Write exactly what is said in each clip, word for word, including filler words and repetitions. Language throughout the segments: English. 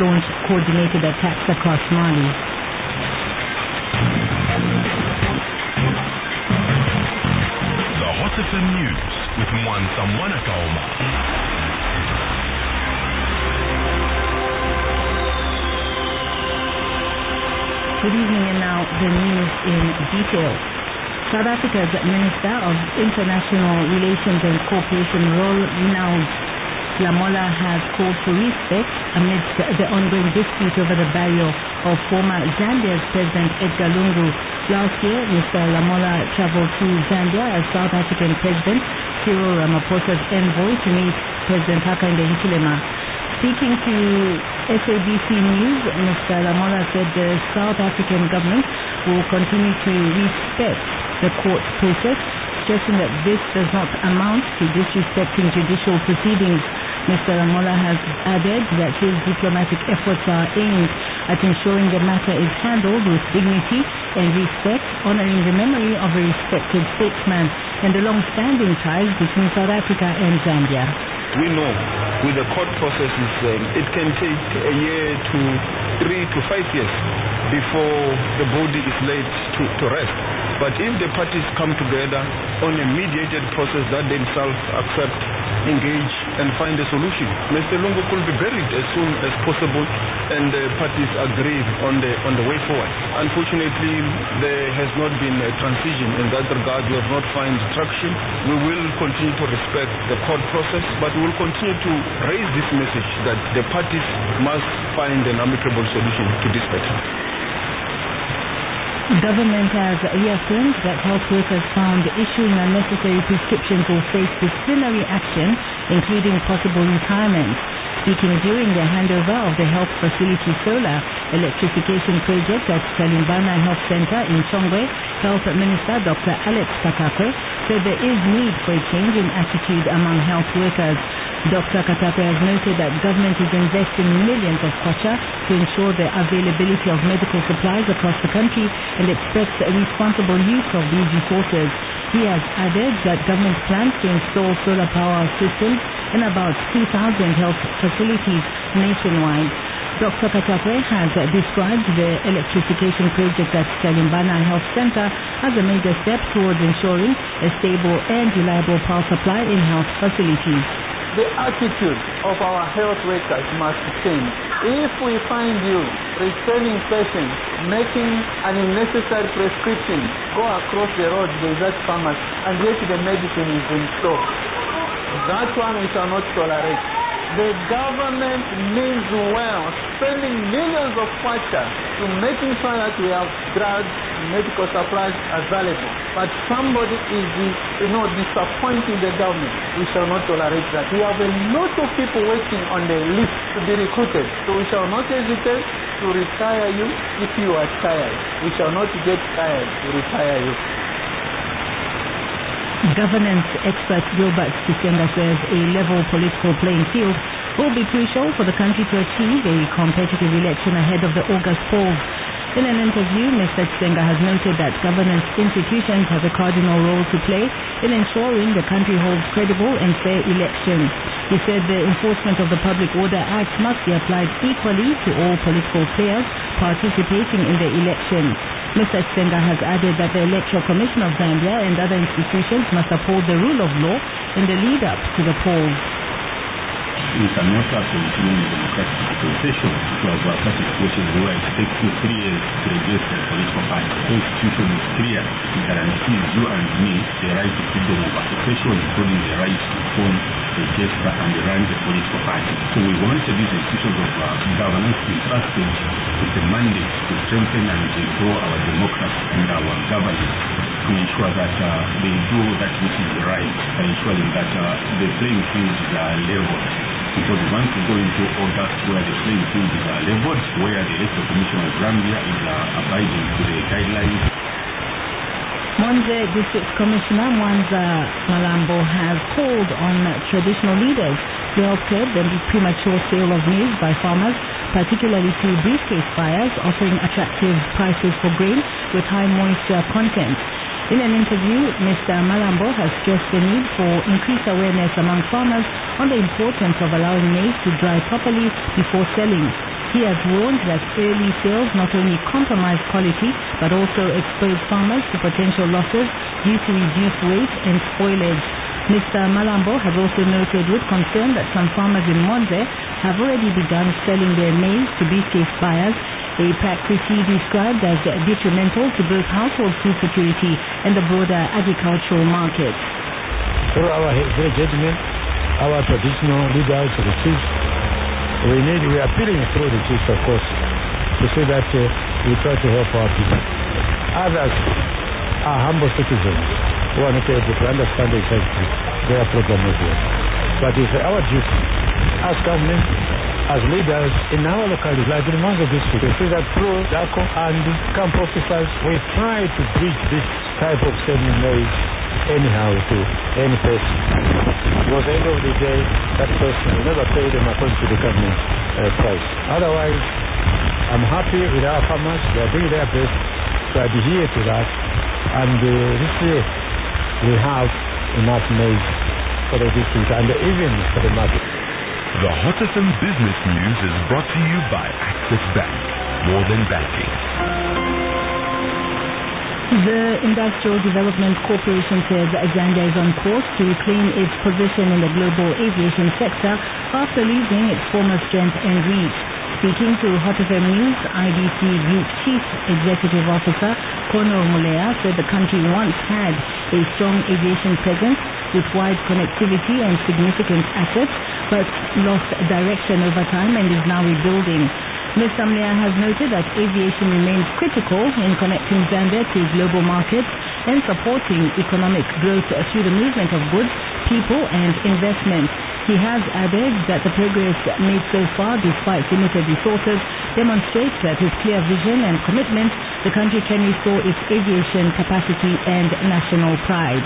launched coordinated attacks across Mali. The Hot F M News with Mwansa Mwanakaoma. Good evening, and now the news in detail. South Africa's Minister of International Relations and Cooperation, Ronald Lamola, has called for respect amidst the ongoing dispute over the burial of former Zambia's President Edgar Lungu. Last year, Mister Lamola traveled to Zambia as South African President Cyril Ramaphosa's envoy to meet President Hakainde Hichilema. Speaking to S A B C News, Mister Lamola said the South African government will continue to respect the court process, stressing that this does not amount to disrespecting judicial proceedings. Mister Lamola has added that his diplomatic efforts are aimed at ensuring the matter is handled with dignity and respect, honoring the memory of a respected statesman and the long-standing ties between South Africa and Zambia. We know with the court processes, um, it can take a year to three to five years before the body is laid to, to rest. But if the parties come together on a mediated process that themselves accept, engage and find a solution, Mister Lungu could be buried as soon as possible and the parties agree on the on the way forward. Unfortunately, there has not been a transition in that regard. We have not found traction. We will continue to respect the court process, but we will continue to raise this message that the parties must find an amicable solution to this matter. Government has reaffirmed that health workers found issuing unnecessary prescriptions will face disciplinary action, including possible retirement. Speaking during the handover of the health facility solar electrification project at Salimbana Health Center in Chongwe, Health Minister Doctor Alex Katakwe said there is need for a change in attitude among health workers. Doctor Katakwe has noted that government is investing millions of kwacha to ensure the availability of medical supplies across the country and expects a responsible use of these resources. He has added that government plans to install solar power systems in about two thousand health facilities nationwide. Doctor Katakwe has described the electrification project at Salimbana Health Center as a major step towards ensuring a stable and reliable power supply in health facilities. The attitude of our health workers must change. If we find you returning patients, making an unnecessary prescription, go across the road, there is that pharmacy, and yet the medicine is in store. That one we shall not tolerate. The government means well, spending millions of kwacha to making sure that we have drugs, medical supplies available. But somebody is, you know, disappointing the government. We shall not tolerate that. We have a lot of people waiting on the list to be recruited. So we shall not hesitate to retire you if you are tired. We shall not get tired to retire you. Governance expert Gilbert Kisenga says a level political playing field will be crucial for the country to achieve a competitive election ahead of the August polls. In an interview, Mister Kisenga has noted that governance institutions have a cardinal role to play in ensuring the country holds credible and fair elections. He said the enforcement of the Public Order Act must be applied equally to all political players participating in the elections. Mister Kisenga has added that the Electoral Commission of Zambia and other institutions must uphold the rule of law in the lead-up to the polls. We cannot continue in democratic dispensation to have such a situation where it takes you three years to register a political party. The Constitution is clear. It guarantees you and me the right to freedom of association, including the right to form, register, and run the political party. So we wanted these institutions of uh, governance entrusted with the mandate to strengthen and grow our democracy and our governance, to ensure that uh, they do that which is right, by ensuring that uh, the playing fields are leveled. Because once we go into August where the playing fields are leveled, where the Electoral Commission of Zambia is uh, abiding to the guidelines. Mwanza District Commissioner Mwanza Malambo has called on traditional leaders to help curb the premature sale of maize by farmers, particularly to briefcase buyers offering attractive prices for grain with high moisture content. In an interview, Mister Malambo has stressed the need for increased awareness among farmers on the importance of allowing maize to dry properly before selling. He has warned that early sales not only compromise quality but also expose farmers to potential losses due to reduced weight and spoilage. Mister Malambo has also noted with concern that some farmers in Monze have already begun selling their maize to beef-case buyers, a practice he described as detrimental to both household food security and the broader agricultural market. Through our great judgment, our traditional leaders, the chiefs, we need, we are appealing through the chiefs, of course, to say that uh, we try to help our people. Others are humble citizens who are not able to understand exactly their problem as well. But it's our duty as government, as leaders in our localities, like in Monza district, we see that through DACO and camp officers, we try to bridge this type of selling maize anyhow to any person. Because at the end of the day, that person will never pay them according to the government uh, price. Otherwise, I'm happy with our farmers. They are doing their best to adhere to that. And uh, this year, we have enough maize for the district and even for the market. The Hot F M Business News is brought to you by Access Bank. More than banking. The Industrial Development Corporation says Zambia is on course to reclaim its position in the global aviation sector after losing its former strength and reach. Speaking to Hot F M News, I D C Group Chief Executive Officer Kono Mulea said the country once had a strong aviation presence with wide connectivity and significant assets, but lost direction over time and is now rebuilding. Mister Mulea has noted that aviation remains critical in connecting Zambia to global markets and supporting economic growth through the movement of goods, people and investment. He has added that the progress made so far, despite limited resources, demonstrates that with clear vision and commitment, the country can restore its aviation capacity and national pride.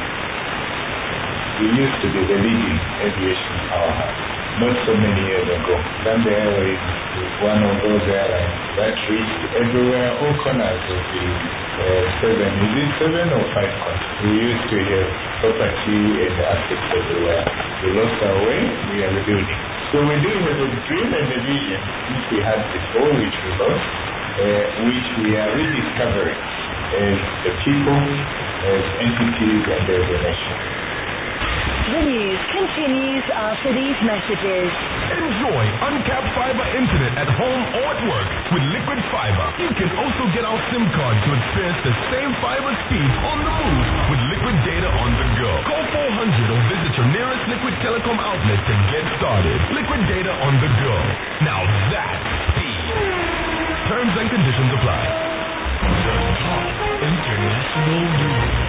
We used to be the leading aviation powerhouse not so many years ago. Zambia Airways is one of those airlines that reached everywhere, all corners of the uh, seven, is it seven or five countries? We used to have property and assets everywhere. We lost our way, we are rebuilding. So we do have a dream and a vision which we had before, which we lost, uh, which we are rediscovering as the people, as entities and as a nation. The news continues after these messages. Enjoy uncapped fiber internet at home or at work with Liquid Fiber. You can also get our SIM card to experience the same fiber speed on the move with Liquid Data on the go. Call four hundred or visit your nearest Liquid Telecom outlet to get started. Liquid Data on the go. Now that's speed. Terms and conditions apply. The top international news.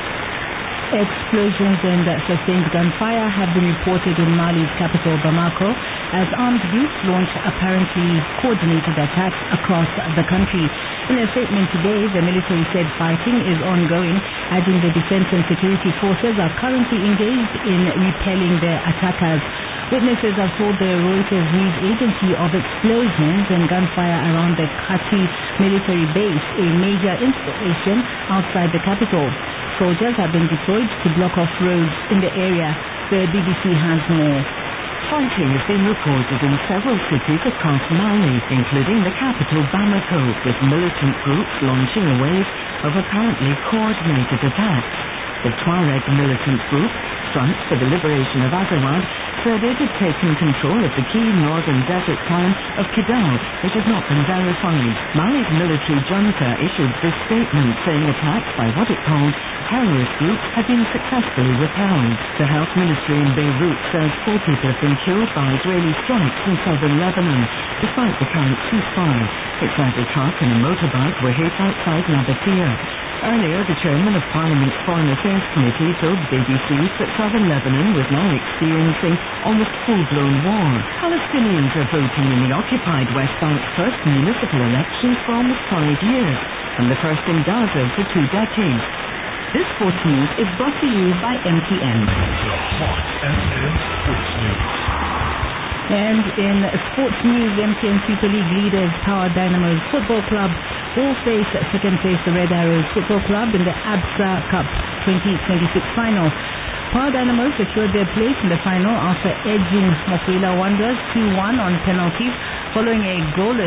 Explosions and sustained gunfire have been reported in Mali's capital, Bamako, as armed groups launch apparently coordinated attacks across the country. In a statement today, the military said fighting is ongoing, adding the defense and security forces are currently engaged in repelling the attackers. Witnesses have told the Reuters news agency of explosions and gunfire around the Kati military base, a major installation outside the capital. Soldiers have been deployed to block off roads in the area. The B B C has more. Fighting has been reported in several cities across Mali, including the capital Bamako, with militant groups launching a wave of apparently coordinated attacks. The Tuareg militant group, Front for the Liberation of Azawad, said it had taken control of the key northern desert town of Kidal, which has not been verified. Mali's military junta issued this statement saying attacks by what it called terrorist groups had been successfully repelled. The health ministry in Beirut says four people have been killed by Israeli strikes in southern Lebanon, despite the current ceasefire. It says a truck and a motorbike were hit outside Nabatea. Earlier, the chairman of Parliament's Foreign Affairs Committee told the B B C that southern Lebanon was now experiencing almost full-blown war. Palestinians are voting in the occupied West Bank's first municipal elections for almost five years, and the first in Gaza for two decades. This sports news is brought to you by M T N. The Hot F M Sports News. And in sports news, M T N Super League leaders Power Dynamos Football Club will face second place the Red Arrows Football Club in the Absa Cup twenty twenty-six final. Power Dynamos secured their place in the final after edging Mokwila Wanderers two one on penalties following a goalless